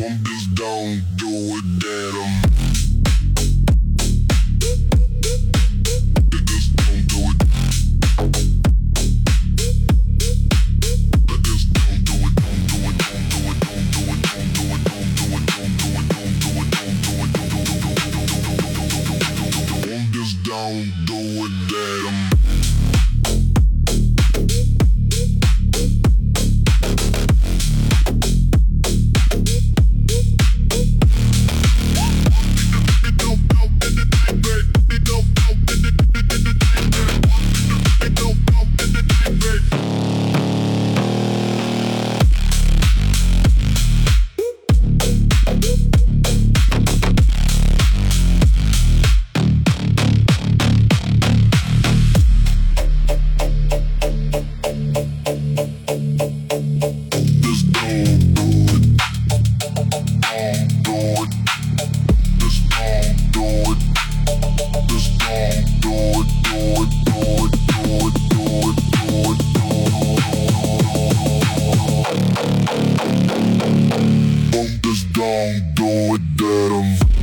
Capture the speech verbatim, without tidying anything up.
just don't do it, that I'm just don't do it. I just don't do it, don't do it, don't do it, don't do it, don't do it, don't do it, don't do it, don't do it, don't do it, don't do it, just don't do it, that I'm don't do it, that I'm